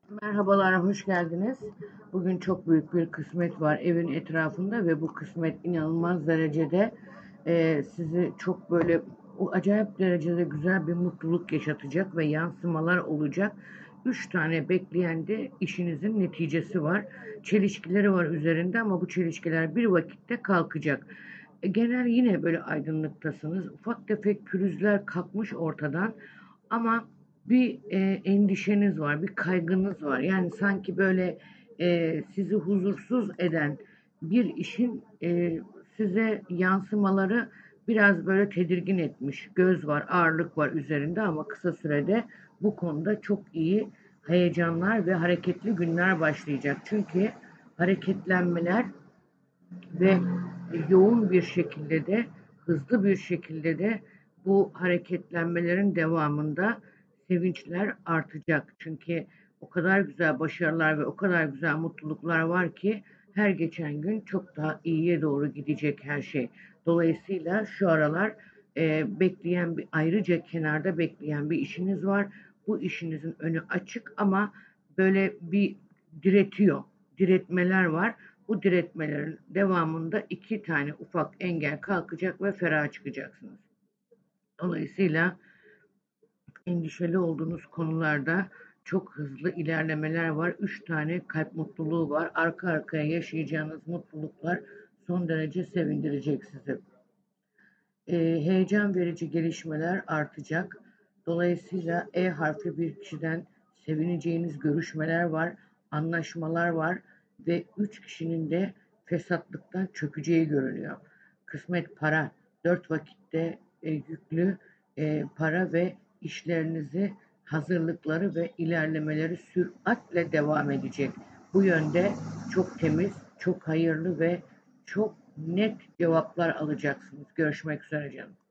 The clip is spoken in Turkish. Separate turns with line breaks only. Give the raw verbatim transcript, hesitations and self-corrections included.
Merhabalar, hoş geldiniz. Bugün çok büyük bir kısmet var evin etrafında ve bu kısmet inanılmaz derecede e, sizi çok böyle o acayip derecede güzel bir mutluluk yaşatacak ve yansımalar olacak. Üç tane bekleyen de işinizin neticesi var. Çelişkileri var üzerinde ama bu çelişkiler bir vakitte kalkacak. E, genel yine böyle aydınlıktasınız. Ufak tefek pürüzler kalkmış ortadan ama bir e, endişeniz var, bir kaygınız var. Yani sanki böyle e, sizi huzursuz eden bir işin e, size yansımaları biraz böyle tedirgin etmiş. Göz var, ağırlık var üzerinde ama kısa sürede bu konuda çok iyi heyecanlar ve hareketli günler başlayacak. Çünkü hareketlenmeler ve yoğun bir şekilde de hızlı bir şekilde de bu hareketlenmelerin devamında sevinçler artacak. Çünkü o kadar güzel başarılar ve o kadar güzel mutluluklar var ki her geçen gün çok daha iyiye doğru gidecek her şey. Dolayısıyla şu aralar e, bekleyen bir ayrıca kenarda bekleyen bir işiniz var. Bu işinizin önü açık ama böyle bir diretiyor. Diretmeler var. Bu diretmelerin devamında iki tane ufak engel kalkacak ve feraha çıkacaksınız. Dolayısıyla endişeli olduğunuz konularda çok hızlı ilerlemeler var. Üç tane kalp mutluluğu var. Arka arkaya yaşayacağınız mutluluklar son derece sevindirecek sizi. Ee, heyecan verici gelişmeler artacak. Dolayısıyla E harfli bir kişiden sevineceğiniz görüşmeler var, anlaşmalar var ve üç kişinin de fesatlıktan çökeceği görünüyor. Kısmet para, dört vakitte e, yüklü e, para ve işlerinizi hazırlıkları ve ilerlemeleri süratle devam edecek. Bu yönde çok temiz, çok hayırlı ve çok net cevaplar alacaksınız. Görüşmek üzere canım.